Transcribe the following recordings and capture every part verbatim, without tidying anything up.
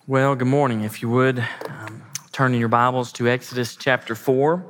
Well, good morning. If you would, um, turn in your Bibles to Exodus chapter four.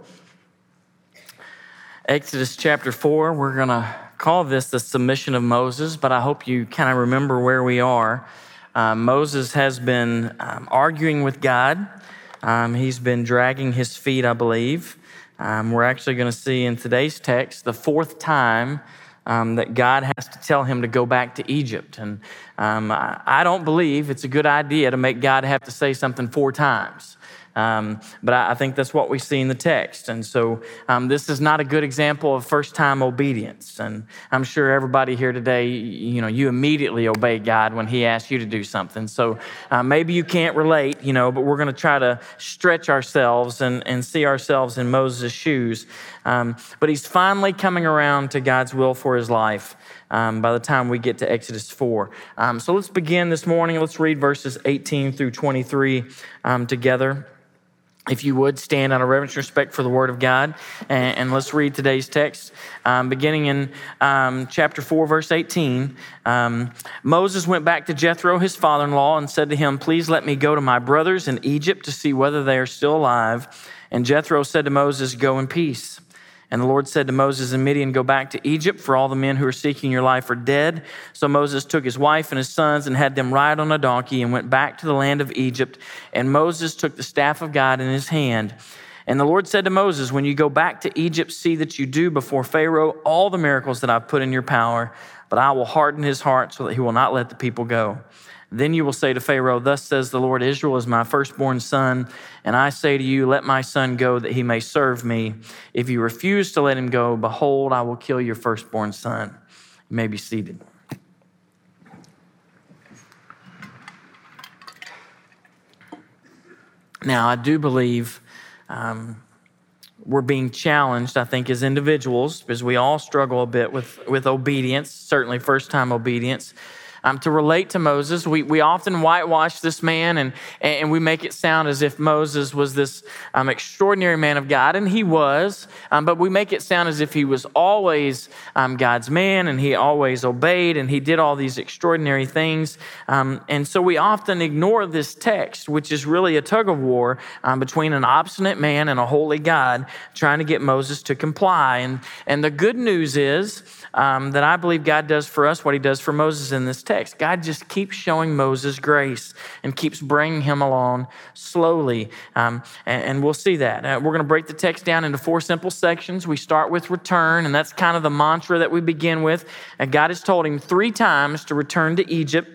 Exodus chapter four, we're going to call this the submission of Moses, but I hope you kind of remember where we are. Uh, Moses has been um, arguing with God. Um, he's been dragging his feet, I believe. Um, we're actually going to see in today's text the fourth time Um, that God has to tell him to go back to Egypt. And um, I, I don't believe it's a good idea to make God have to say something four times. Um, but I, I think that's what we see in the text. And so um, this is not a good example of first-time obedience. And I'm sure everybody here today, you know, you immediately obey God when he asks you to do something. So uh, maybe you can't relate, you know, but we're going to try to stretch ourselves and, and see ourselves in Moses' shoes. Um, but he's finally coming around to God's will for his life um, by the time we get to Exodus four. Um, so let's begin this morning. Let's read verses eighteen through twenty-three um, together. If you would, stand out of reverence and respect for the word of God, and, and let's read today's text. Um, beginning in um, chapter four, verse eighteen, um, Moses went back to Jethro, his father-in-law, and said to him, "Please let me go to my brothers in Egypt to see whether they are still alive." And Jethro said to Moses, "Go in peace." And the Lord said to Moses and Midian, "Go back to Egypt, for all the men who are seeking your life are dead." So Moses took his wife and his sons and had them ride on a donkey and went back to the land of Egypt. And Moses took the staff of God in his hand. And the Lord said to Moses, "When you go back to Egypt, see that you do before Pharaoh all the miracles that I've put in your power, but I will harden his heart so that he will not let the people go. Then you will say to Pharaoh, 'Thus says the Lord, Israel is my firstborn son. And I say to you, let my son go that he may serve me. If you refuse to let him go, behold, I will kill your firstborn son.'" You may be seated. Now, I do believe um, we're being challenged, I think, as individuals, because we all struggle a bit with, with obedience, certainly first-time obedience. Um, to relate to Moses, we, we often whitewash this man and, and we make it sound as if Moses was this um, extraordinary man of God, and he was, um, but we make it sound as if he was always um, God's man and he always obeyed and he did all these extraordinary things. Um, and so we often ignore this text, which is really a tug of war um, between an obstinate man and a holy God trying to get Moses to comply. And, and the good news is um, that I believe God does for us what he does for Moses in this text. God just keeps showing Moses grace and keeps bringing him along slowly. Um, and, and we'll see that. Uh, we're going to break the text down into four simple sections. We start with return, and that's kind of the mantra that we begin with. And God has told him three times to return to Egypt.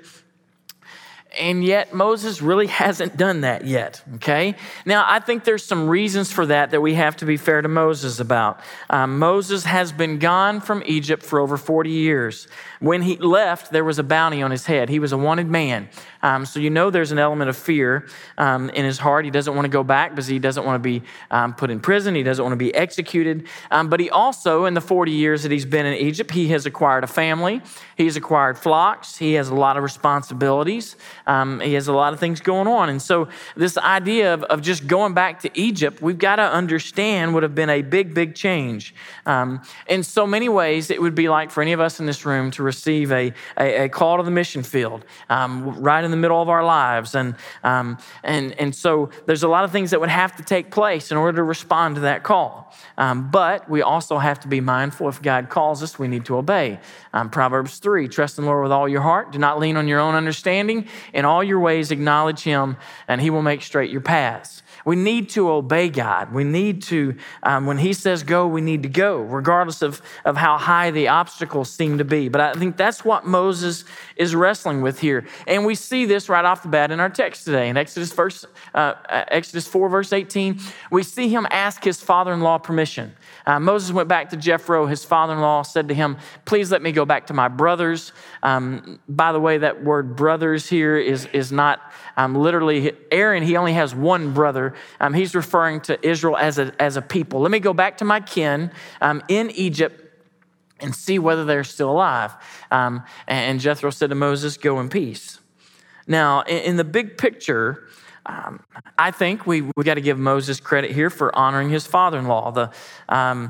And yet Moses really hasn't done that yet, okay? Now, I think there's some reasons for that that we have to be fair to Moses about. Um, Moses has been gone from Egypt for over forty years. When he left, there was a bounty on his head. He was a wanted man. Um, so you know there's an element of fear um, in his heart. He doesn't want to go back because he doesn't want to be um, put in prison. He doesn't want to be executed. Um, but he also, in the forty years that he's been in Egypt, he has acquired a family. He's acquired flocks. He has a lot of responsibilities. Um, he has a lot of things going on. And so this idea of, of just going back to Egypt, we've got to understand would have been a big, big change. Um, in so many ways, it would be like for any of us in this room to receive a, a, a call to the mission field um, right in the middle of our lives. And, um, and, and so there's a lot of things that would have to take place in order to respond to that call. Um, but we also have to be mindful if God calls us, we need to obey. Um, Proverbs three, trust in the Lord with all your heart. Do not lean on your own understanding. In all your ways, acknowledge him, and he will make straight your paths. We need to obey God. We need to, um, when he says go, we need to go, regardless of, of how high the obstacles seem to be. But I think that's what Moses is wrestling with here. And we see this right off the bat in our text today. In Exodus, verse, uh, Exodus four, verse eighteen, we see him ask his father-in-law permission. Uh, Moses went back to Jethro, his father-in-law, said to him, "Please let me go back to my brothers." Um, by the way, that word brothers here is, is not um, literally Aaron. He only has one brother. Um, he's referring to Israel as a, as a people. Let me go back to my kin um, in Egypt and see whether they're still alive. Um, and Jethro said to Moses, "Go in peace." Now, in, in the big picture, Um, I think we we got to give Moses credit here for honoring his father-in-law. The um,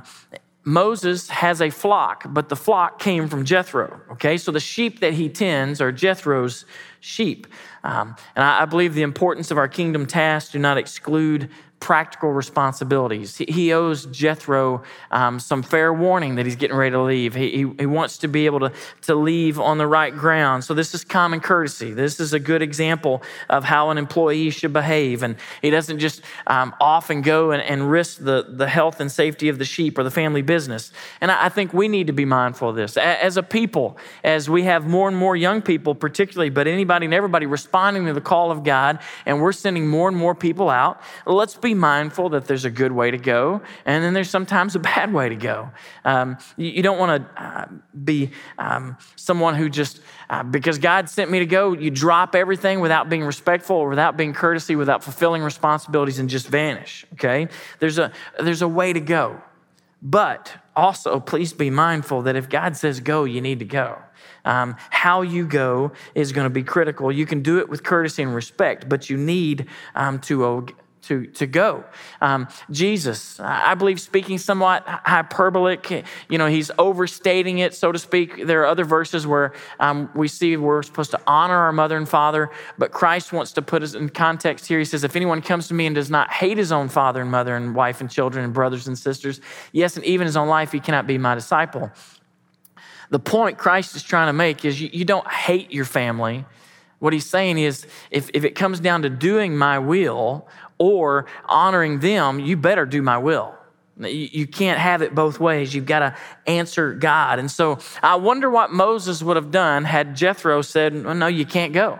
Moses has a flock, but the flock came from Jethro. Okay, so the sheep that he tends are Jethro's sheep. Um, and I, I believe the importance of our kingdom tasks do not exclude practical responsibilities. He, he owes Jethro um, some fair warning that he's getting ready to leave. He, he, he wants to be able to, to leave on the right ground. So this is common courtesy. This is a good example of how an employee should behave. And he doesn't just um, off and go and, and risk the, the health and safety of the sheep or the family business. And I, I think we need to be mindful of this. A, as a people, as we have more and more young people particularly, but anybody and everybody responding to the call of God, and we're sending more and more people out, let's be mindful that there's a good way to go, and then there's sometimes a bad way to go. Um, you, you don't want to uh, be um, someone who just, uh, because God sent me to go, you drop everything without being respectful or without being courtesy, without fulfilling responsibilities and just vanish, okay? There's a, there's a way to go. But also, please be mindful that if God says go, you need to go. Um, how you go is going to be critical. You can do it with courtesy and respect, but you need um, to uh, To, to go. Um, Jesus, I believe, speaking somewhat hyperbolic, you know, he's overstating it, so to speak. There are other verses where um, we see we're supposed to honor our mother and father, but Christ wants to put us in context here. He says, if anyone comes to me and does not hate his own father and mother and wife and children and brothers and sisters, yes, and even his own life, he cannot be my disciple. The point Christ is trying to make is you, you don't hate your family. What he's saying is, if, if it comes down to doing my will or honoring them, you better do my will. You, you can't have it both ways. You've got to answer God. And so I wonder what Moses would have done had Jethro said, well, no, you can't go.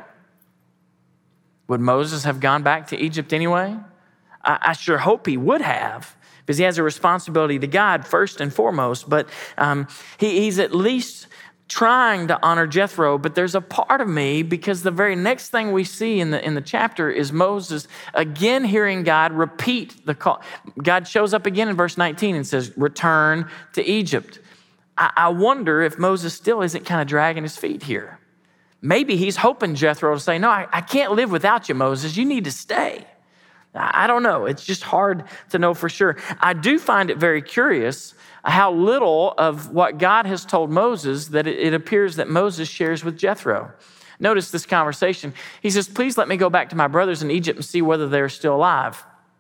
Would Moses have gone back to Egypt anyway? I, I sure hope he would have, because he has a responsibility to God first and foremost. But um, he, he's at least trying to honor Jethro, but there's a part of me, because the very next thing we see in the in the chapter is Moses again hearing God repeat the call. God shows up again in verse nineteen and says, return to Egypt. I, I wonder if Moses still isn't kind of dragging his feet here. Maybe he's hoping Jethro to say, no, I, I can't live without you, Moses. You need to stay. I, I don't know. It's just hard to know for sure. I do find it very curious how little of what God has told Moses that it appears that Moses shares with Jethro. Notice this conversation. He says, please let me go back to my brothers in Egypt and see whether they're still alive.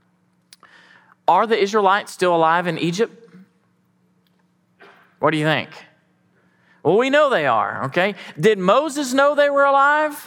Are the Israelites still alive in Egypt? What do you think? Well, we know they are, okay? Did Moses know they were alive?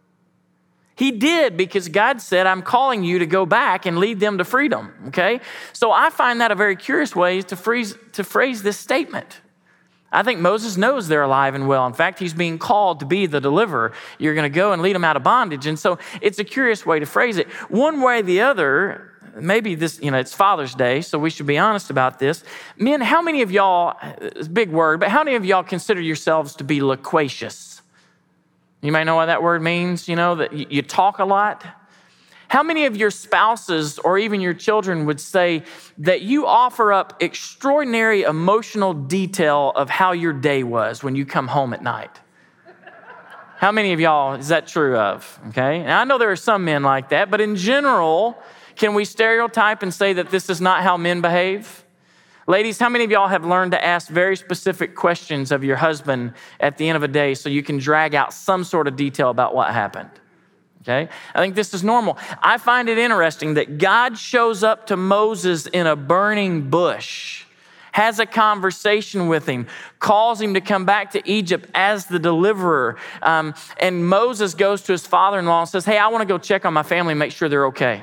He did, because God said, I'm calling you to go back and lead them to freedom, okay? So I find that a very curious way to phrase, to phrase this statement. I think Moses knows they're alive and well. In fact, he's being called to be the deliverer. You're going to go and lead them out of bondage. And so it's a curious way to phrase it. One way or the other, maybe this, you know, it's Father's Day, so we should be honest about this. Men, how many of y'all, it's a big word, but how many of y'all consider yourselves to be loquacious? You may know what that word means, you know, that you talk a lot. How many of your spouses or even your children would say that you offer up extraordinary emotional detail of how your day was when you come home at night? How many of y'all is that true of? Okay. And I know there are some men like that, but in general, can we stereotype and say that this is not how men behave? Ladies, how many of y'all have learned to ask very specific questions of your husband at the end of a day so you can drag out some sort of detail about what happened? Okay? I think this is normal. I find it interesting that God shows up to Moses in a burning bush, has a conversation with him, calls him to come back to Egypt as the deliverer. Um, and Moses goes to his father-in-law and says, hey, I want to go check on my family and make sure they're okay.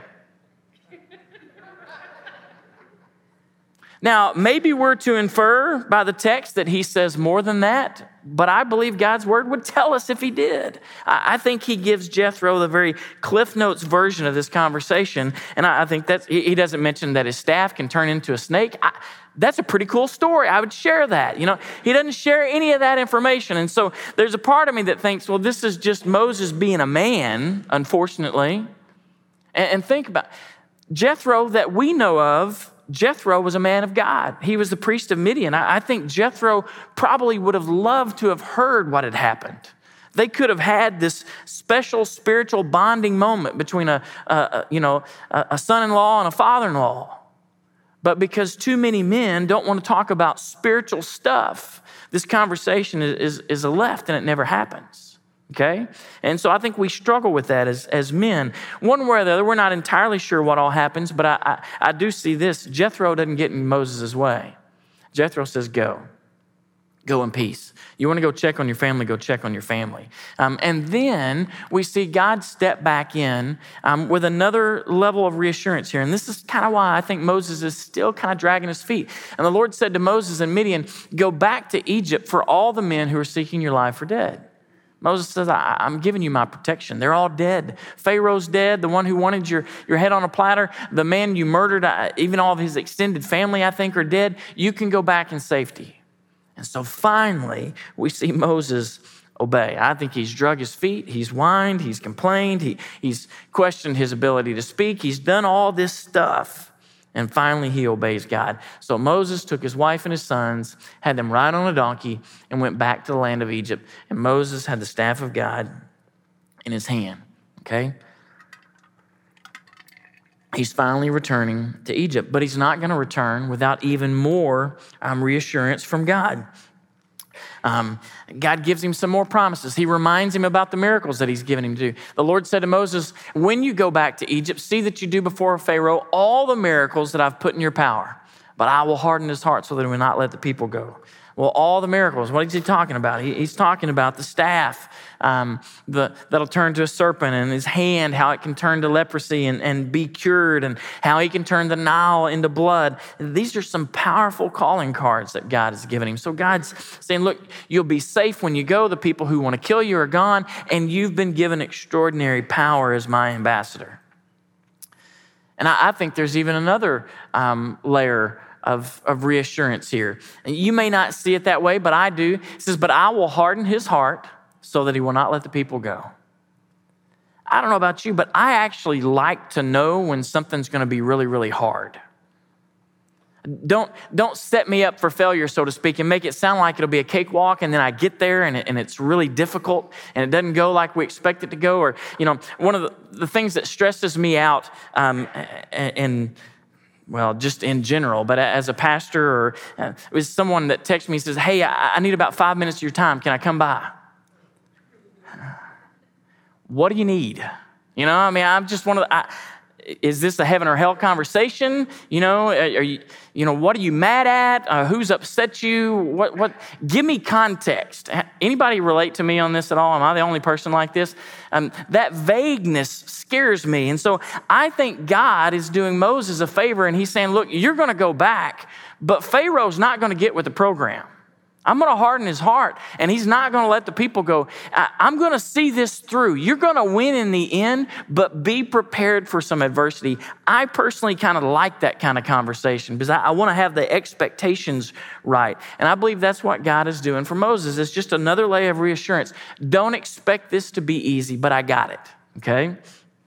Now, maybe we're to infer by the text that he says more than that, but I believe God's word would tell us if he did. I think he gives Jethro the very Cliff Notes version of this conversation, and I think that he doesn't mention that his staff can turn into a snake. I, that's a pretty cool story. I would share that. You know, he doesn't share any of that information, and so there's a part of me that thinks, well, this is just Moses being a man, unfortunately. And, and think about Jethro that we know of. Jethro was a man of God. He was the priest of Midian. I, I think Jethro probably would have loved to have heard what had happened. They could have had this special spiritual bonding moment between a, a, a you know a, a son-in-law and a father-in-law. But because too many men don't want to talk about spiritual stuff, this conversation is, is, is left and it never happens. Okay? And so I think we struggle with that as, as men. One way or the other, we're not entirely sure what all happens, but I, I, I do see this. Jethro doesn't get in Moses' way. Jethro says, go. Go in peace. You want to go check on your family, go check on your family. Um, and then we see God step back in um, with another level of reassurance here. And this is kind of why I think Moses is still kind of dragging his feet. And the Lord said to Moses in Midian, go back to Egypt for all the men who are seeking your life are dead. Moses says, I, I'm giving you my protection. They're all dead. Pharaoh's dead. The one who wanted your, your head on a platter, the man you murdered, uh, even all of his extended family, I think, are dead. You can go back in safety. And so finally, we see Moses obey. I think he's drug his feet. He's whined. He's complained. He, he's questioned his ability to speak. He's done all this stuff. And finally, he obeys God. So Moses took his wife and his sons, had them ride on a donkey, and went back to the land of Egypt. And Moses had the staff of God in his hand, okay? He's finally returning to Egypt, but he's not going to return without even more um, reassurance from God. Um, God gives him some more promises. He reminds him about the miracles that he's given him to do. The Lord said to Moses, when you go back to Egypt, see that you do before Pharaoh all the miracles that I've put in your power, but I will harden his heart so that he will not let the people go. Well, all the miracles, what is he talking about? He, he's talking about the staff um, the, that'll turn to a serpent, and his hand, how it can turn to leprosy and, and be cured, and how he can turn the Nile into blood. These are some powerful calling cards that God has given him. So God's saying, look, you'll be safe when you go. The people who want to kill you are gone, and you've been given extraordinary power as my ambassador. And I, I think there's even another um, layer Of, of reassurance here. And you may not see it that way, but I do. It says, but I will harden his heart so that he will not let the people go. I don't know about you, but I actually like to know when something's going to be really, really hard. Don't, don't set me up for failure, so to speak, and make it sound like it'll be a cakewalk, and then I get there and, it, and it's really difficult and it doesn't go like we expect it to go. Or, you know, one of the, the things that stresses me out um, and well, just in general, but as a pastor or uh, with someone that texts me and says, hey, I, I need about five minutes of your time. Can I come by? What do you need? You know, I mean, I'm just one of the, I, is this a heaven or hell conversation? You know, are you, you know, what are you mad at? Uh, who's upset you? What, what, give me context. Anybody relate to me on this at all? Am I the only person like this? Um, that vagueness scares me. And so I think God is doing Moses a favor, and he's saying, look, you're going to go back, but Pharaoh's not going to get with the program. I'm going to harden his heart, and he's not going to let the people go. I, I'm going to see this through. You're going to win in the end, but be prepared for some adversity. I personally kind of like that kind of conversation because I, I want to have the expectations right. And I believe that's what God is doing for Moses. It's just another layer of reassurance. Don't expect this to be easy, but I got it, okay?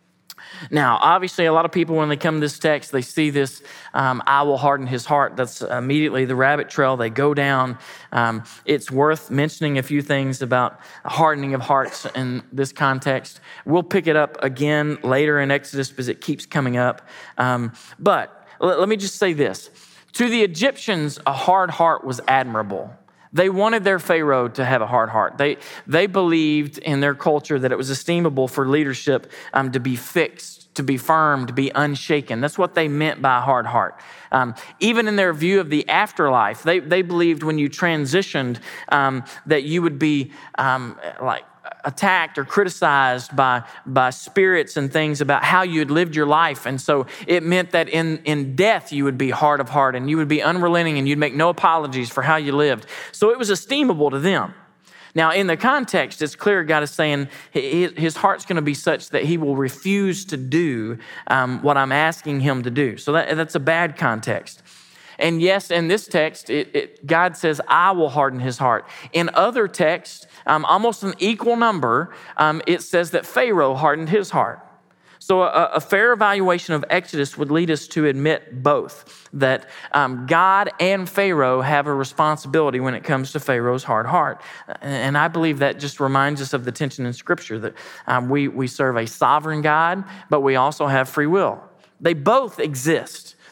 Now, obviously, a lot of people, when they come to this text, they see this, um, I will harden his heart. That's immediately the rabbit trail they go down. Um, it's worth mentioning a few things about hardening of hearts in this context. We'll pick it up again later in Exodus because it keeps coming up. Um, but let, let me just say this. To the Egyptians, a hard heart was admirable. They wanted their Pharaoh to have a hard heart. They, they believed in their culture that it was esteemable for leadership um, to be fixed, to be firm, to be unshaken. That's what they meant by a hard heart. Um, even in their view of the afterlife, they, they believed when you transitioned um, that you would be um, like attacked or criticized by, by spirits and things about how you had lived your life. And so it meant that in, in death, you would be hard of heart and you would be unrelenting and you'd make no apologies for how you lived. So it was esteemable to them. Now, in the context, it's clear God is saying his heart's going to be such that he will refuse to do um, what I'm asking him to do. So that, that's a bad context. And yes, in this text, it, it, God says, I will harden his heart. In other texts, um, almost an equal number, um, it says that Pharaoh hardened his heart. So a, a fair evaluation of Exodus would lead us to admit both, that um, God and Pharaoh have a responsibility when it comes to Pharaoh's hard heart. And I believe that just reminds us of the tension in Scripture, that um, we, we serve a sovereign God, but we also have free will. They both exist.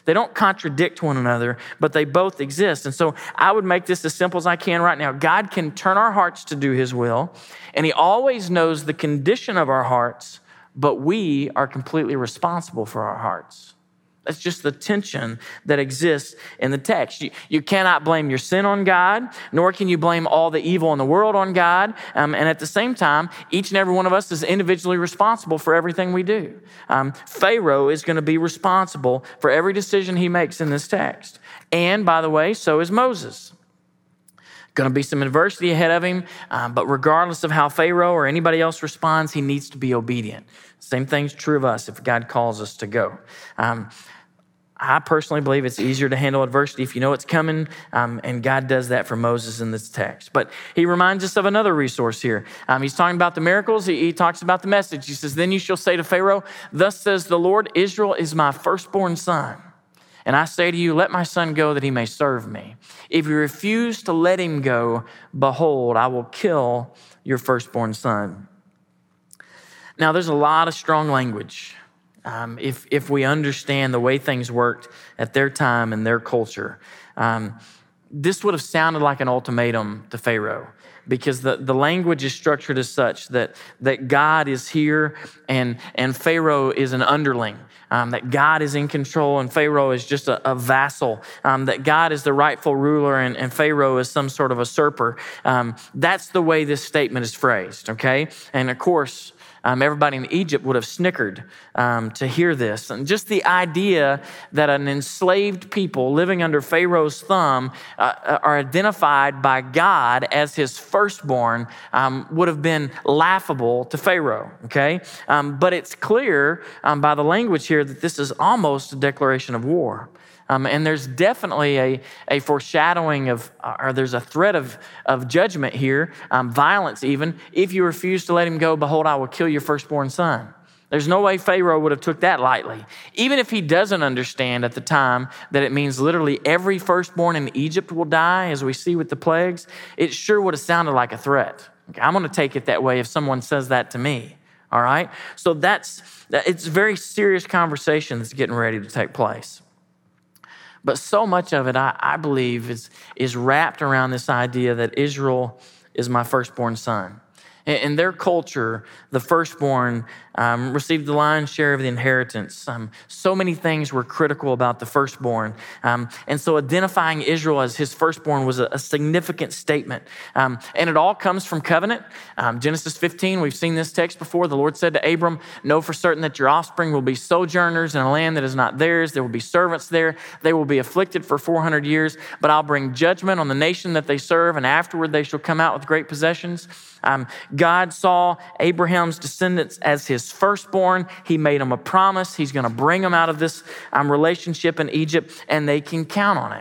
They don't contradict one another, but they both exist. And so I would make this as simple as I can right now. God can turn our hearts to do his will, and he always knows the condition of our hearts, but we are completely responsible for our hearts. That's just the tension that exists in the text. You, you cannot blame your sin on God, nor can you blame all the evil in the world on God. Um, and at the same time, each and every one of us is individually responsible for everything we do. Um, Pharaoh is going to be responsible for every decision he makes in this text. And by the way, so is Moses. Going to be some adversity ahead of him, um, but regardless of how Pharaoh or anybody else responds, he needs to be obedient. Same thing's true of us if God calls us to go. Um, I personally believe it's easier to handle adversity if you know it's coming, um, and God does that for Moses in this text. But he reminds us of another resource here. Um, he's talking about the miracles. He, he talks about the message. He says, then you shall say to Pharaoh, thus says the Lord, Israel is my firstborn son. And I say to you, let my son go that he may serve me. If you refuse to let him go, behold, I will kill your firstborn son. Now, there's a lot of strong language. Um, if if we understand the way things worked at their time and their culture, um, this would have sounded like an ultimatum to Pharaoh, because the, the language is structured as such that, that God is here and, and Pharaoh is an underling, um, that God is in control and Pharaoh is just a, a vassal, um, that God is the rightful ruler and, and Pharaoh is some sort of usurper. Um, that's the way this statement is phrased, okay? And of course, Um, everybody in Egypt would have snickered um, to hear this. And just the idea that an enslaved people living under Pharaoh's thumb uh, are identified by God as his firstborn um, would have been laughable to Pharaoh, okay? Um, but it's clear um, by the language here that this is almost a declaration of war. Um, and there's definitely a, a foreshadowing of, or there's a threat of, of judgment here, um, violence even. If you refuse to let him go, behold, I will kill your firstborn son. There's no way Pharaoh would have took that lightly. Even if he doesn't understand at the time that it means literally every firstborn in Egypt will die, as we see with the plagues, it sure would have sounded like a threat. Okay, I'm going to take it that way if someone says that to me. All right? So that's, it's a very serious conversation that's getting ready to take place. But so much of it, I, I believe, is, is wrapped around this idea that Israel is my firstborn son. In, in their culture, the firstborn um, received the lion's share of the inheritance. Um, so many things were critical about the firstborn. Um, and so identifying Israel as his firstborn was a, a significant statement. Um, and it all comes from covenant. Um, Genesis fifteen, we've seen this text before. The Lord said to Abram, know for certain that your offspring will be sojourners in a land that is not theirs. There will be servants there. They will be afflicted for four hundred years, but I'll bring judgment on the nation that they serve, and afterward they shall come out with great possessions. Um, God saw Abraham's descendants as his firstborn. He made them a promise. He's going to bring them out of this um, relationship in Egypt, and they can count on it.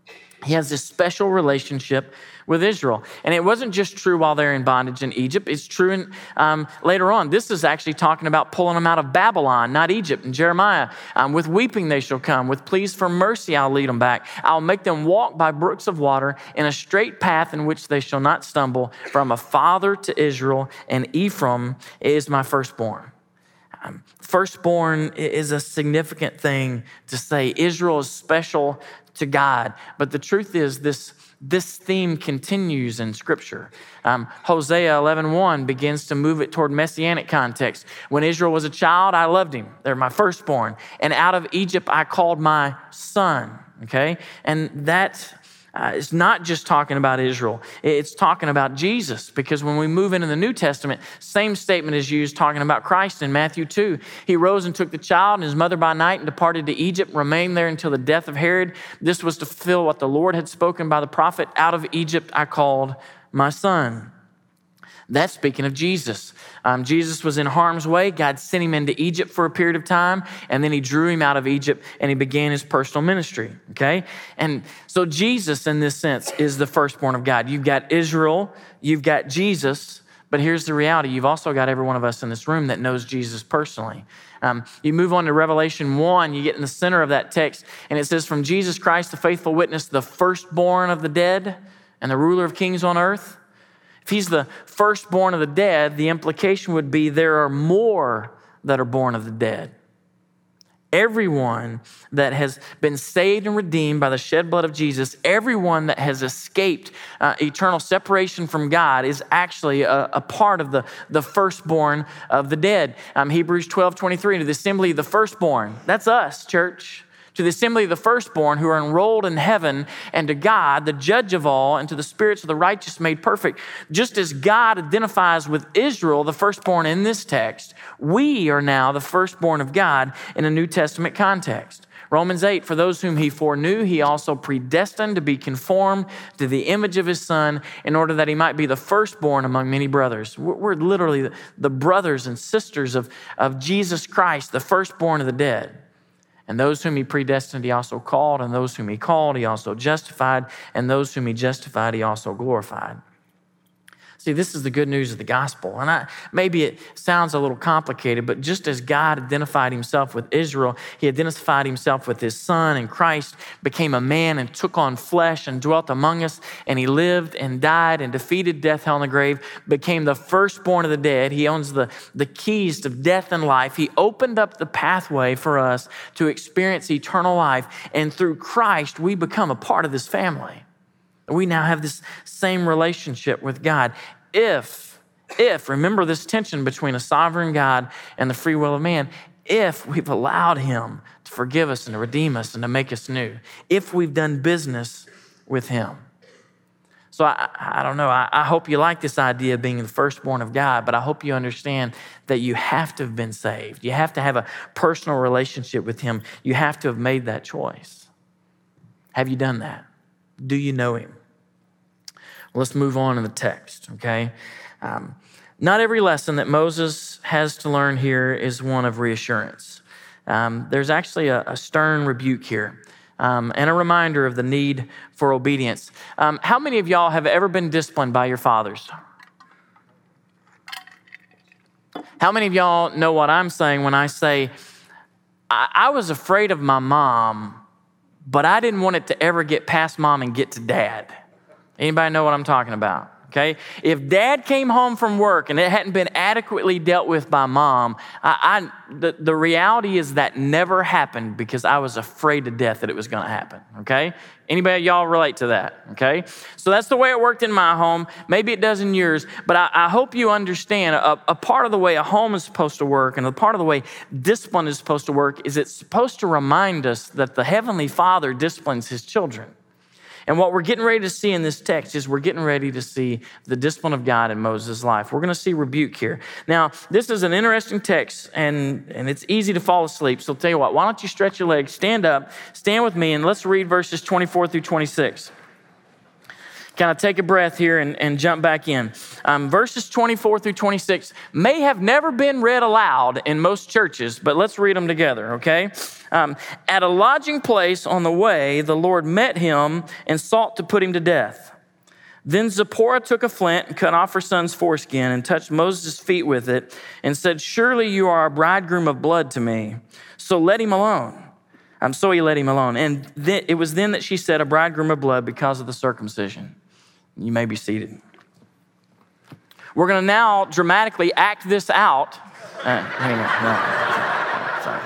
He has this special relationship with Israel. And it wasn't just true while they're in bondage in Egypt. It's true in, um, later on. This is actually talking about pulling them out of Babylon, not Egypt. In Jeremiah, um, with weeping they shall come. With pleas for mercy I'll lead them back. I'll make them walk by brooks of water in a straight path in which they shall not stumble. From a father to Israel, and Ephraim is my firstborn. Um, firstborn is a significant thing to say. Israel is special to God. But the truth is this, this theme continues in Scripture. Um, Hosea eleven one begins to move it toward messianic context. When Israel was a child, I loved him. They're my firstborn. And out of Egypt, I called my son. Okay? And that Uh, it's not just talking about Israel. It's talking about Jesus, because when we move into the New Testament, same statement is used talking about Christ in Matthew two. He rose and took the child and his mother by night and departed to Egypt, remained there until the death of Herod. This was to fulfill what the Lord had spoken by the prophet, out of Egypt I called my son. That's speaking of Jesus. Um, Jesus was in harm's way. God sent him into Egypt for a period of time, and then he drew him out of Egypt, and he began his personal ministry, okay? And so Jesus, in this sense, is the firstborn of God. You've got Israel, you've got Jesus, but here's the reality. You've also got every one of us in this room that knows Jesus personally. Um, you move on to Revelation one, you get in the center of that text, and it says, from Jesus Christ, the faithful witness, the firstborn of the dead and the ruler of kings on earth. If he's the firstborn of the dead, the implication would be there are more that are born of the dead. Everyone that has been saved and redeemed by the shed blood of Jesus, everyone that has escaped uh, eternal separation from God is actually a, a part of the, the firstborn of the dead. Um, Hebrews twelve twenty-three, to the assembly of the firstborn. That's us, church. To the assembly of the firstborn who are enrolled in heaven, and to God, the judge of all, and to the spirits of the righteous made perfect. Just as God identifies with Israel, the firstborn in this text, we are now the firstborn of God in a New Testament context. Romans eight, for those whom he foreknew, he also predestined to be conformed to the image of his son in order that he might be the firstborn among many brothers. We're literally the brothers and sisters of, of Jesus Christ, the firstborn of the dead. And those whom he predestined, he also called. And those whom he called, he also justified. And those whom he justified, he also glorified. See, this is the good news of the gospel. And I, maybe it sounds a little complicated, but just as God identified himself with Israel, he identified himself with his son, and Christ became a man and took on flesh and dwelt among us. And he lived and died and defeated death, hell, and the grave, became the firstborn of the dead. He owns the, the keys to death and life. He opened up the pathway for us to experience eternal life. And through Christ, we become a part of this family. We now have this same relationship with God. If, if, remember this tension between a sovereign God and the free will of man, if we've allowed him to forgive us and to redeem us and to make us new, if we've done business with him. So I, I don't know, I, I hope you like this idea of being the firstborn of God, but I hope you understand that you have to have been saved. You have to have a personal relationship with him. You have to have made that choice. Have you done that? Do you know him? Let's move on in the text, okay? Um, not every lesson that Moses has to learn here is one of reassurance. Um, there's actually a, a stern rebuke here um, and a reminder of the need for obedience. Um, how many of y'all have ever been disciplined by your fathers? How many of y'all know what I'm saying when I say, I, I was afraid of my mom, but I didn't want it to ever get past mom and get to dad? Anybody know what I'm talking about? Okay? If dad came home from work and it hadn't been adequately dealt with by mom, I, I the, the reality is that never happened because I was afraid to death that it was going to happen. Okay? Anybody, y'all relate to that? Okay? So that's the way it worked in my home. Maybe it does in yours, but I, I hope you understand a, a part of the way a home is supposed to work and a part of the way discipline is supposed to work is it's supposed to remind us that the Heavenly Father disciplines his children. And what we're getting ready to see in this text is we're getting ready to see the discipline of God in Moses' life. We're going to see rebuke here. Now, this is an interesting text, and, and it's easy to fall asleep. So I'll tell you what, why don't you stretch your legs, stand up, stand with me, and let's read verses twenty-four through twenty-six. Kind of take a breath here and, and jump back in. Um, verses twenty-four through twenty-six may have never been read aloud in most churches, but let's read them together, okay? Um, At a lodging place on the way, the Lord met him and sought to put him to death. Then Zipporah took a flint and cut off her son's foreskin and touched Moses' feet with it and said, "Surely you are a bridegroom of blood to me, so let him alone." Um, so he let him alone. And th- it was then that she said, "A bridegroom of blood because of the circumcision." You may be seated. We're going to now dramatically act this out. Uh, hang on, no. Sorry.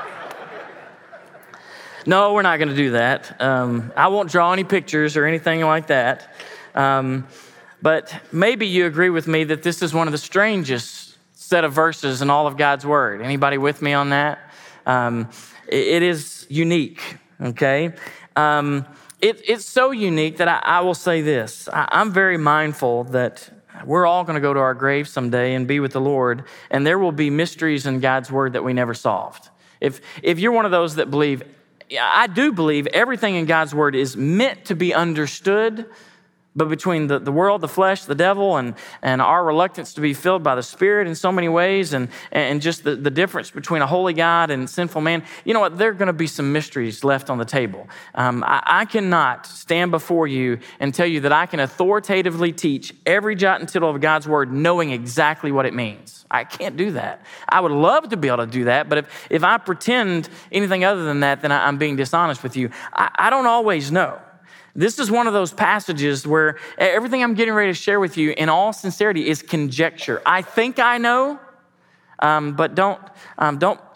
No, we're not going to do that. Um, I won't draw any pictures or anything like that. Um, but maybe you agree with me that this is one of the strangest set of verses in all of God's Word. Anybody with me on that? Um, it, it is unique, okay? Um, It, it's so unique that I, I will say this. I, I'm very mindful that we're all going to go to our grave someday and be with the Lord, and there will be mysteries in God's Word that we never solved. If, if you're one of those that believe, I do believe everything in God's Word is meant to be understood, but between the, the world, the flesh, the devil, and, and our reluctance to be filled by the Spirit in so many ways, and, and just the, the difference between a holy God and sinful man, you know what? There are going to be some mysteries left on the table. Um, I, I cannot stand before you and tell you that I can authoritatively teach every jot and tittle of God's Word knowing exactly what it means. I can't do that. I would love to be able to do that, but if, if I pretend anything other than that, then I, I'm being dishonest with you. I, I don't always know. This is one of those passages where everything I'm getting ready to share with you in all sincerity is conjecture. I think I know, um, but don't, um, don't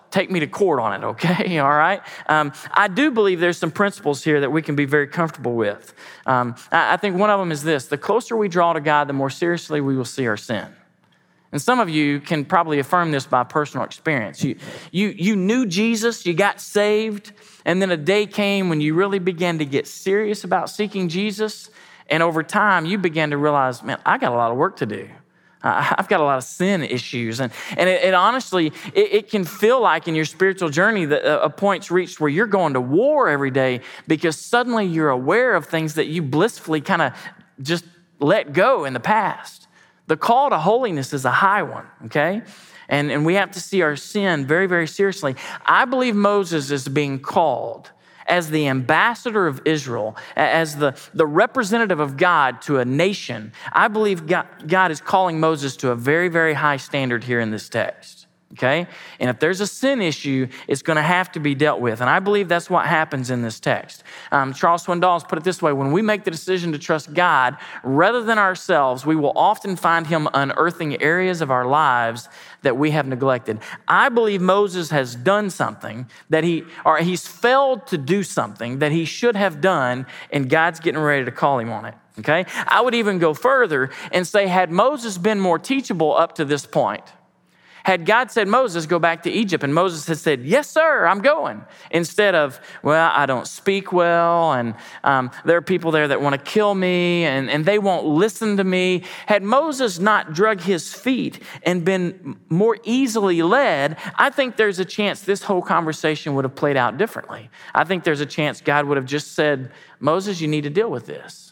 take me to court on it, okay? All right? Um, I do believe there's some principles here that we can be very comfortable with. Um, I, I think one of them is this: the closer we draw to God, the more seriously we will see our sin. And some of you can probably affirm this by personal experience. You, you, you knew Jesus, you got saved, and then a day came when you really began to get serious about seeking Jesus, and over time, you began to realize, man, I got a lot of work to do. Uh, I've got a lot of sin issues. And, and it, it honestly, it, it can feel like in your spiritual journey that a, a point's reached where you're going to war every day because suddenly you're aware of things that you blissfully kind of just let go in the past. The call to holiness is a high one, okay? And, and we have to see our sin very, very seriously. I believe Moses is being called as the ambassador of Israel, as the, the representative of God to a nation. I believe God, God is calling Moses to a very, very high standard here in this text. Okay? And if there's a sin issue, it's going to have to be dealt with. And I believe that's what happens in this text. Um, Charles Swindoll has put it this way: when we make the decision to trust God rather than ourselves, we will often find him unearthing areas of our lives that we have neglected. I believe Moses has done something that he, or he's failed to do something that he should have done, and God's getting ready to call him on it. Okay? I would even go further and say, had Moses been more teachable up to this point, had God said, Moses, go back to Egypt, and Moses had said, yes, sir, I'm going, instead of, well, I don't speak well, and um, there are people there that want to kill me, and, and they won't listen to me. Had Moses not drug his feet and been more easily led, I think there's a chance this whole conversation would have played out differently. I think there's a chance God would have just said, Moses, you need to deal with this.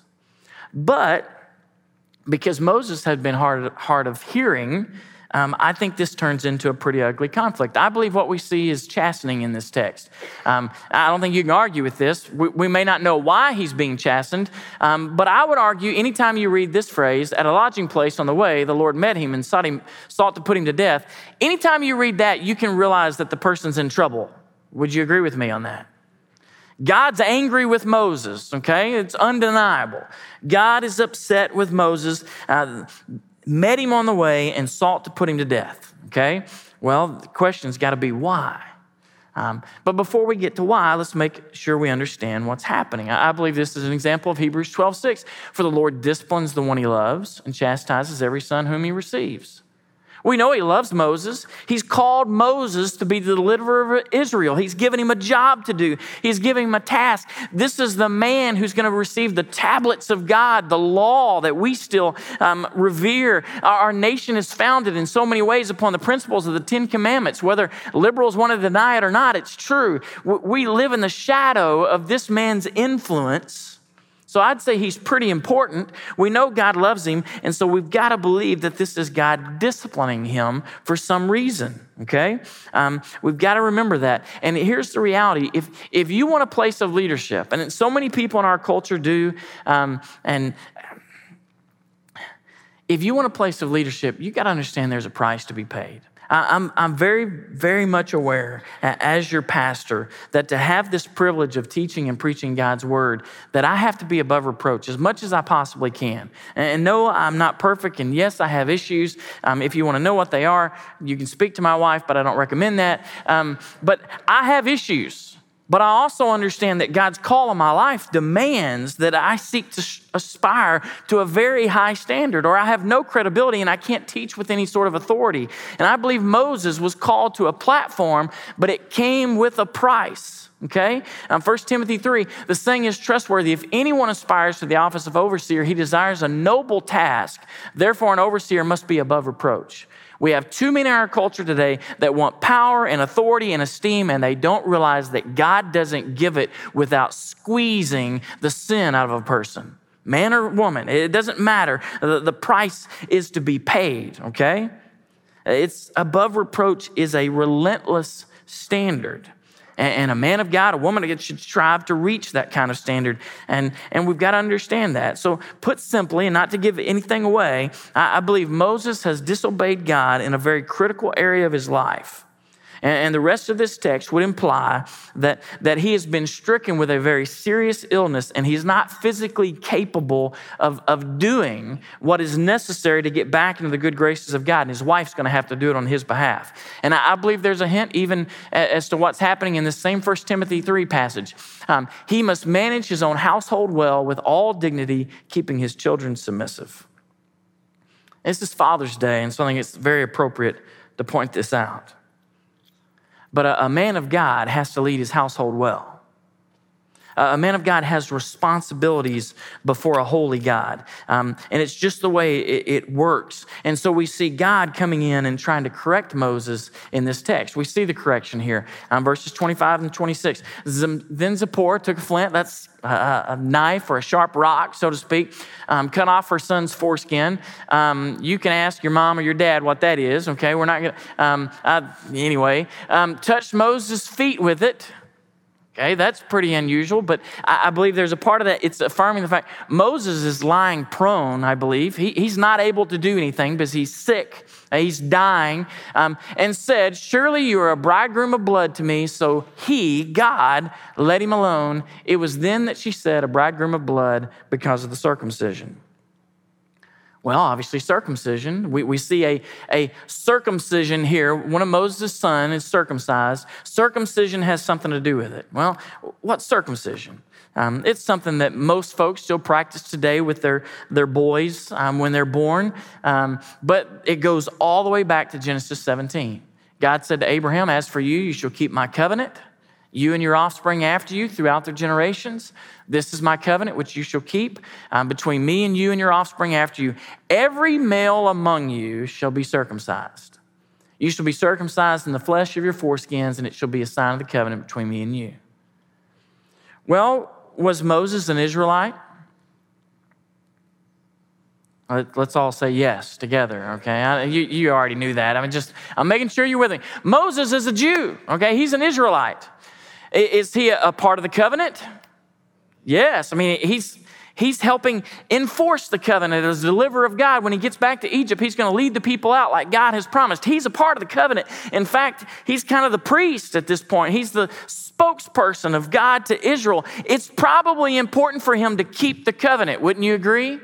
But because Moses had been hard, hard of hearing, Um, I think this turns into a pretty ugly conflict. I believe what we see is chastening in this text. Um, I don't think you can argue with this. We, we may not know why he's being chastened, um, but I would argue anytime you read this phrase, at a lodging place on the way, the Lord met him and sought, him, sought to put him to death. Anytime you read that, you can realize that the person's in trouble. Would you agree with me on that? God's angry with Moses, okay? It's undeniable. God is upset with Moses. Uh, met him on the way and sought to put him to death, okay? Well, the question's got to be why. Um, but before we get to why, let's make sure we understand what's happening. I, I believe this is an example of Hebrews twelve six. For the Lord disciplines the one he loves and chastises every son whom he receives. We know he loves Moses. He's called Moses to be the deliverer of Israel. He's given him a job to do. He's given him a task. This is the man who's going to receive the tablets of God, the law that we still um, revere. Our nation is founded in so many ways upon the principles of the Ten Commandments. Whether liberals want to deny it or not, it's true. We live in the shadow of this man's influence. So I'd say he's pretty important. We know God loves him, and so we've got to believe that this is God disciplining him for some reason, okay? Um, we've got to remember that. And here's the reality. If if you want a place of leadership, and so many people in our culture do, um, and if you want a place of leadership, you got to understand there's a price to be paid. I'm, I'm very, very much aware as your pastor that to have this privilege of teaching and preaching God's word, that I have to be above reproach as much as I possibly can. And no, I'm not perfect. And yes, I have issues. Um, if you want to know what they are, you can speak to my wife, but I don't recommend that. Um, but I have issues. But I also understand that God's call on my life demands that I seek to aspire to a very high standard, or I have no credibility and I can't teach with any sort of authority. And I believe Moses was called to a platform, but it came with a price. Okay? Um, First Timothy three, the saying is trustworthy. If anyone aspires to the office of overseer, he desires a noble task. Therefore, an overseer must be above reproach. We have too many in our culture today that want power and authority and esteem, and they don't realize that God doesn't give it without squeezing the sin out of a person. Man or woman, it doesn't matter. The, the price is to be paid, okay? It's above reproach is a relentless standard. And a man of God, a woman of God should strive to reach that kind of standard. And, and we've got to understand that. So put simply, and not to give anything away, I, I believe Moses has disobeyed God in a very critical area of his life. And the rest of this text would imply that, that he has been stricken with a very serious illness and he's not physically capable of, of doing what is necessary to get back into the good graces of God. And his wife's going to have to do it on his behalf. And I, I believe there's a hint even as to what's happening in this same First Timothy three passage. Um, he must manage his own household well with all dignity, keeping his children submissive. This is Father's Day, and so I think it's very appropriate to point this out. But a, a man of God has to lead his household well. Uh, a man of God has responsibilities before a holy God. Um, and it's just the way it, it works. And so we see God coming in and trying to correct Moses in this text. We see the correction here. Um, verses twenty-five and twenty-six. Then Zipporah took a flint, that's a, a knife or a sharp rock, so to speak, um, cut off her son's foreskin. Um, you can ask your mom or your dad what that is, okay? We're not going to, um, uh, anyway. Um, touched Moses' feet with it. Okay, that's pretty unusual, but I, I believe there's a part of that. It's affirming the fact Moses is lying prone, I believe. He, he's not able to do anything because he's sick. He's dying, um, and said, surely you are a bridegroom of blood to me. So he, God, let him alone. It was then that she said, a bridegroom of blood because of the circumcision. Well, obviously circumcision. We, we see a, a circumcision here. One of Moses' sons is circumcised. Circumcision has something to do with it. Well, what's circumcision? Um, it's something that most folks still practice today with their, their boys um, when they're born. Um, but it goes all the way back to Genesis seventeen. God said to Abraham, as for you, you shall keep my covenant, you and your offspring after you throughout their generations. This is my covenant, which you shall keep um, between me and you and your offspring after you. Every male among you shall be circumcised. You shall be circumcised in the flesh of your foreskins, and it shall be a sign of the covenant between me and you. Well, was Moses an Israelite? Let's all say yes together, okay? I, you, you already knew that. I mean, just, I'm making sure you're with me. Moses is a Jew, okay? He's an Israelite. Is he a part of the covenant? Yes. I mean, he's he's helping enforce the covenant as the deliverer of God. When he gets back to Egypt, he's going to lead the people out like God has promised. He's a part of the covenant. In fact, he's kind of the priest at this point. He's the spokesperson of God to Israel. It's probably important for him to keep the covenant. Wouldn't you agree?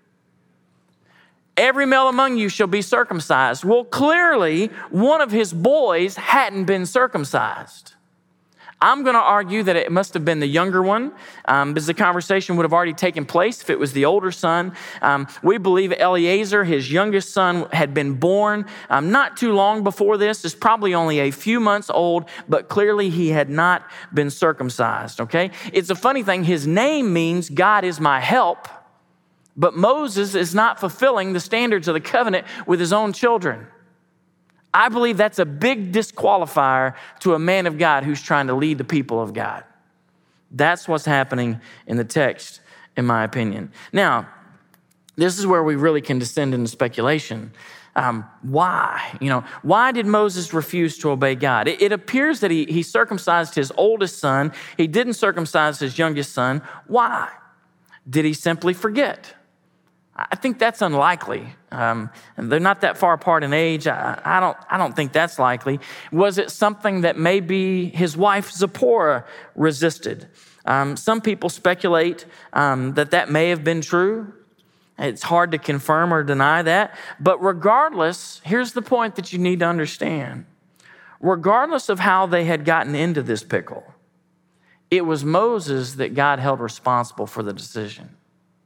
Every male among you shall be circumcised. Well, clearly, one of his boys hadn't been circumcised. I'm going to argue that it must have been the younger one um, because the conversation would have already taken place if it was the older son. Um, we believe Eliezer, his youngest son, had been born um, not too long before this. Is probably only a few months old, but clearly he had not been circumcised, okay? It's a funny thing. His name means God is my help, but Moses is not fulfilling the standards of the covenant with his own children. I believe that's a big disqualifier to a man of God who's trying to lead the people of God. That's what's happening in the text, in my opinion. Now, this is where we really can descend into speculation. Um, why? You know, why did Moses refuse to obey God? It, it appears that he, he circumcised his oldest son. He didn't circumcise his youngest son. Why? Did he simply forget? I think that's unlikely. Um, they're not that far apart in age. I, I don't. I don't think that's likely. Was it something that maybe his wife Zipporah resisted? Um, some people speculate um, that that may have been true. It's hard to confirm or deny that. But regardless, here's the point that you need to understand. Regardless of how they had gotten into this pickle, it was Moses that God held responsible for the decision.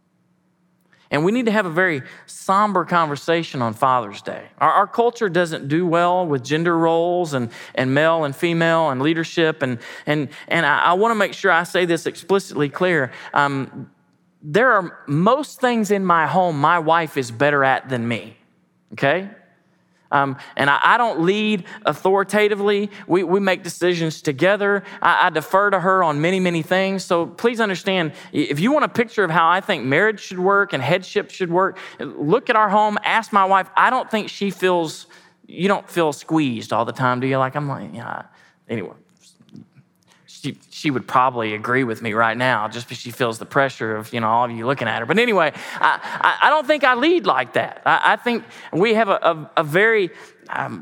And we need to have a very somber conversation on Father's Day. Our, our culture doesn't do well with gender roles and, and male and female and leadership. And, and, and I, I want to make sure I say this explicitly clear. Um, there are most things in my home my wife is better at than me, okay? Um, and I, I don't lead authoritatively. We, we make decisions together. I, I defer to her on many, many things. So please understand, if you want a picture of how I think marriage should work and headship should work, look at our home, ask my wife. I don't think she feels, you don't feel squeezed all the time, do you? Like, I'm like, yeah, anyway. She, she would probably agree with me right now just because she feels the pressure of, you know, all of you looking at her. But anyway, I, I, I don't think I lead like that. I, I think we have a, a, a very um,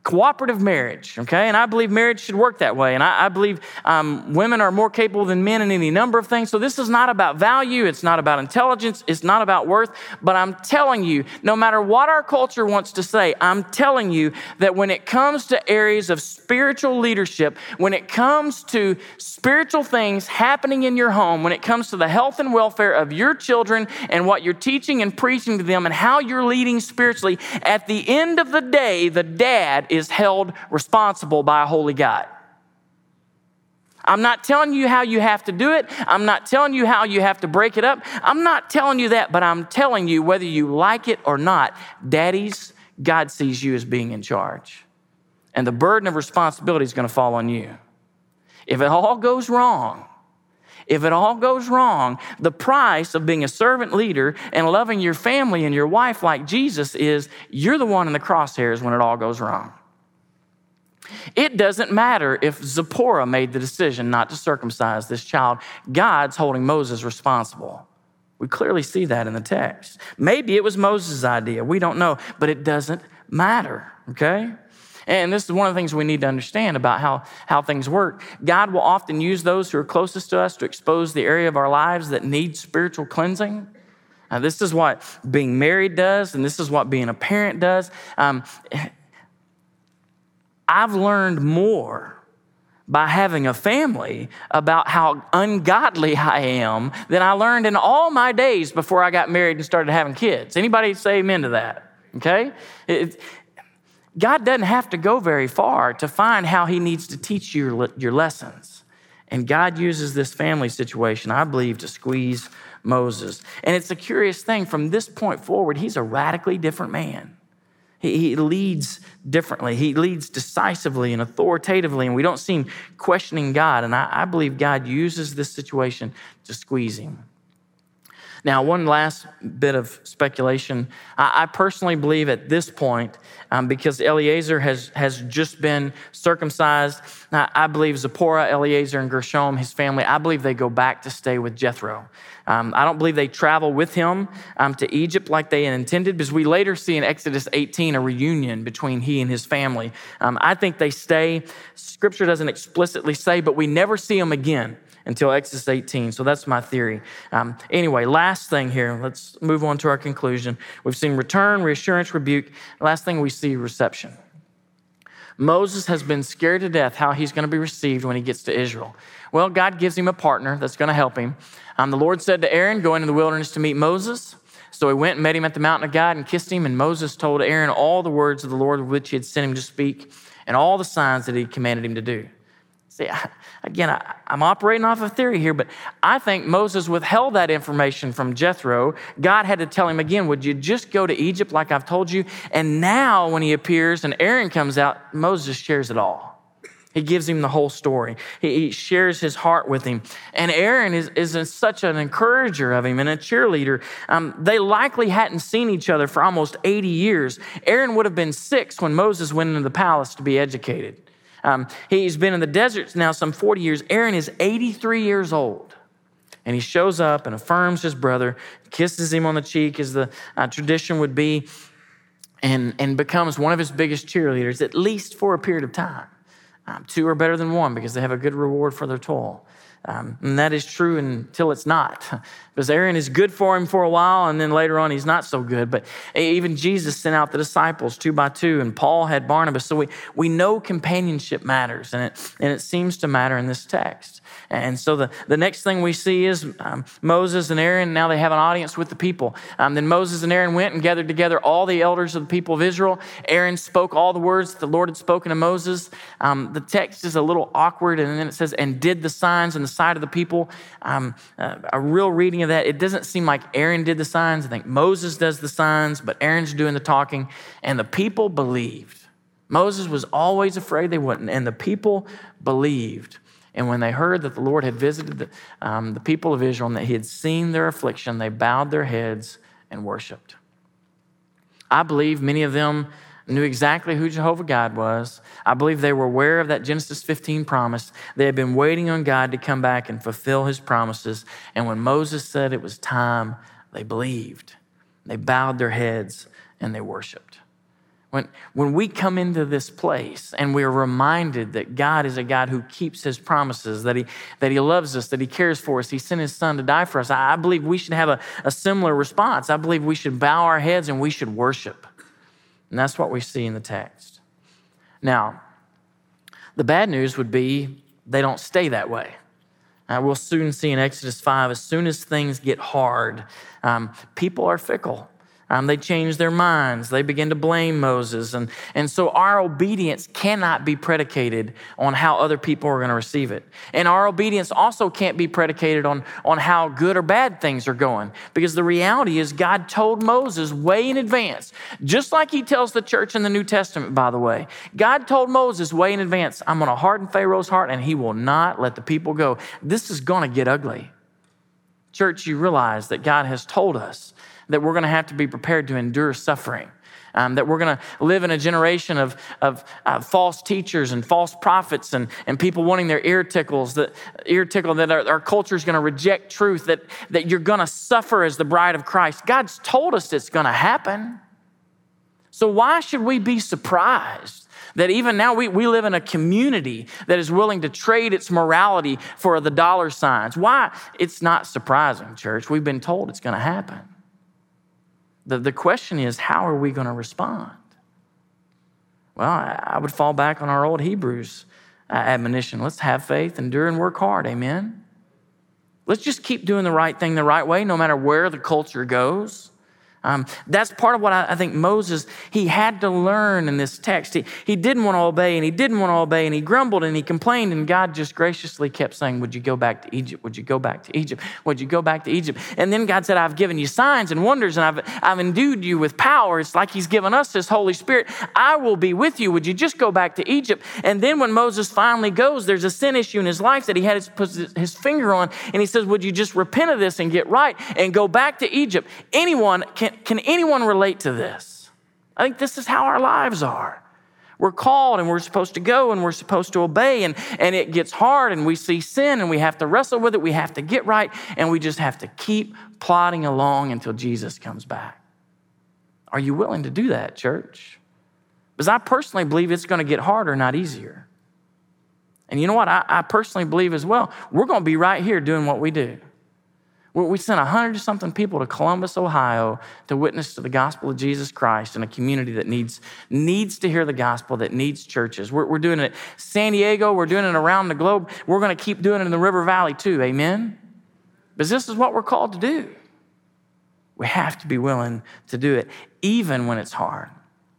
cooperative marriage, okay? And I believe marriage should work that way. And I, I believe um, women are more capable than men in any number of things. So this is not about value. It's not about intelligence. It's not about worth. But I'm telling you, no matter what our culture wants to say, I'm telling you that when it comes to areas of spiritual leadership, when it comes to spiritual things happening in your home, when it comes to the health and welfare of your children and what you're teaching and preaching to them and how you're leading spiritually, at the end of the day, the dad is is held responsible by a holy God. I'm not telling you how you have to do it. I'm not telling you how you have to break it up. I'm not telling you that, but I'm telling you whether you like it or not, daddies, God sees you as being in charge. And the burden of responsibility is going to fall on you. If it all goes wrong, If it all goes wrong, the price of being a servant leader and loving your family and your wife like Jesus is you're the one in the crosshairs when it all goes wrong. It doesn't matter if Zipporah made the decision not to circumcise this child. God's holding Moses responsible. We clearly see that in the text. Maybe it was Moses' idea. We don't know, but it doesn't matter, okay? And this is one of the things we need to understand about how, how things work. God will often use those who are closest to us to expose the area of our lives that need spiritual cleansing. Now, this is what being married does, and this is what being a parent does. Um, I've learned more by having a family about how ungodly I am than I learned in all my days before I got married and started having kids. Anybody say amen to that? Okay? It, God doesn't have to go very far to find how he needs to teach you your, your lessons. And God uses this family situation, I believe, to squeeze Moses. And it's a curious thing. From this point forward, he's a radically different man. He, he leads differently. He leads decisively and authoritatively, and we don't see him questioning God. And I, I believe God uses this situation to squeeze him. Now, one last bit of speculation. I, I personally believe at this point, um, because Eliezer has, has just been circumcised, I, I believe Zipporah, Eliezer, and Gershom, his family, I believe they go back to stay with Jethro. Um, I don't believe they travel with him um, to Egypt like they intended, because we later see in Exodus eighteen a reunion between he and his family. Um, I think they stay. Scripture doesn't explicitly say, but we never see them again until Exodus eighteen. So that's my theory. Um, anyway, last thing here. Let's move on to our conclusion. We've seen return, reassurance, rebuke. Last thing we see, reception. Moses has been scared to death how he's going to be received when he gets to Israel. Well, God gives him a partner that's going to help him. Um, the Lord said to Aaron, go into the wilderness to meet Moses. So he went and met him at the mountain of God and kissed him. And Moses told Aaron all the words of the Lord which he had sent him to speak and all the signs that he commanded him to do. See, I, again, I, I'm operating off of theory here, but I think Moses withheld that information from Jethro. God had to tell him again, would you just go to Egypt like I've told you? And now when he appears and Aaron comes out, Moses shares it all. He gives him the whole story. He, he shares his heart with him. And Aaron is, is such an encourager of him and a cheerleader. Um, they likely hadn't seen each other for almost eighty years. Aaron would have been six when Moses went into the palace to be educated. Um, he's been in the deserts now some forty years. Aaron is eighty-three years old. And he shows up and affirms his brother, kisses him on the cheek as the uh, tradition would be, and, and becomes one of his biggest cheerleaders, at least for a period of time. Um, two are better than one because they have a good reward for their toil. Um, and that is true until it's not. Because Aaron is good for him for a while, and then later on he's not so good. But even Jesus sent out the disciples two by two, and Paul had Barnabas. So we, we know companionship matters, and it, and it seems to matter in this text. And so the, the next thing we see is um, Moses and Aaron, now they have an audience with the people. Um, then Moses and Aaron went and gathered together all the elders of the people of Israel. Aaron spoke all the words that the Lord had spoken to Moses. Um, the text is a little awkward, and then it says, and did the signs in the sight of the people. Um, uh, a real reading of that, it doesn't seem like Aaron did the signs. I think Moses does the signs, but Aaron's doing the talking, and the people believed. Moses was always afraid they wouldn't, and the people believed. And when they heard that the Lord had visited the, um, the people of Israel and that he had seen their affliction, they bowed their heads and worshiped. I believe many of them knew exactly who Jehovah God was. I believe they were aware of that Genesis fifteen promise. They had been waiting on God to come back and fulfill his promises. And when Moses said it was time, they believed. They bowed their heads and they worshiped. When, when we come into this place and we're reminded that God is a God who keeps his promises, that he, that he loves us, that he cares for us, he sent his son to die for us, I, I believe we should have a, a similar response. I believe we should bow our heads and we should worship. And that's what we see in the text. Now, the bad news would be they don't stay that way. Uh, we'll soon see in Exodus five, as soon as things get hard, um, people are fickle. Um, they change their minds. They begin to blame Moses. And, and so our obedience cannot be predicated on how other people are going to receive it. And our obedience also can't be predicated on, on how good or bad things are going. Because the reality is God told Moses way in advance, just like he tells the church in the New Testament, by the way. God told Moses way in advance, I'm going to harden Pharaoh's heart and he will not let the people go. This is going to get ugly. Church, you realize that God has told us that we're going to have to be prepared to endure suffering, um, that we're going to live in a generation of, of uh, false teachers and false prophets and, and people wanting their ear tickles, that ear tickle, that our, our culture is going to reject truth, that, that you're going to suffer as the bride of Christ. God's told us it's going to happen. So why should we be surprised that even now we, we live in a community that is willing to trade its morality for the dollar signs? Why? It's not surprising, church. We've been told it's going to happen. The, the question is, how are we going to respond? Well, I, I would fall back on our old Hebrews uh, admonition. Let's have faith, endure, and work hard. Amen? Let's just keep doing the right thing the right way, no matter where the culture goes. Um, that's part of what I, I think Moses, he had to learn in this text. He, he didn't want to obey, and he didn't want to obey, and he grumbled, and he complained, and God just graciously kept saying, would you go back to Egypt? Would you go back to Egypt? Would you go back to Egypt? And then God said, I've given you signs and wonders, and I've, I've endued you with power. It's like he's given us his Holy Spirit. I will be with you. Would you just go back to Egypt? And then when Moses finally goes, there's a sin issue in his life that he had his, put his finger on, and he says, would you just repent of this and get right and go back to Egypt? Anyone can Can anyone relate to this? I think this is how our lives are. We're called and we're supposed to go and we're supposed to obey, and, and it gets hard and we see sin and we have to wrestle with it. We have to get right, and we just have to keep plodding along until Jesus comes back. Are you willing to do that, church? Because I personally believe it's going to get harder, not easier. And you know what? I, I personally believe as well, we're going to be right here doing what we do. We sent a hundred something people to Columbus, Ohio to witness to the gospel of Jesus Christ in a community that needs, needs to hear the gospel, that needs churches. We're, we're doing it in San Diego. We're doing it around the globe. We're going to keep doing it in the River Valley too. Amen? Because this is what we're called to do. We have to be willing to do it, even when it's hard.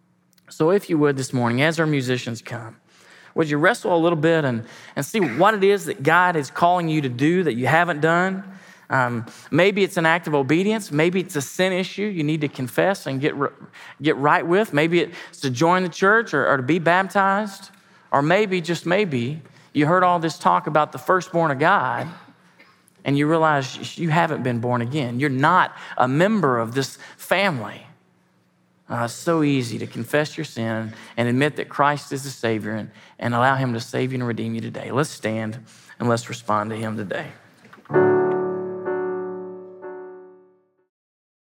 So if you would this morning, as our musicians come, would you wrestle a little bit and, and see what it is that God is calling you to do that you haven't done? Um, maybe it's an act of obedience. Maybe it's a sin issue you need to confess and get, get right with. Maybe it's to join the church or, or to be baptized. Or maybe, just maybe, you heard all this talk about the firstborn of God and you realize you haven't been born again. You're not a member of this family. Uh, it's so easy to confess your sin and admit that Christ is the Savior, and, and allow him to save you and redeem you today. Let's stand and let's respond to him today.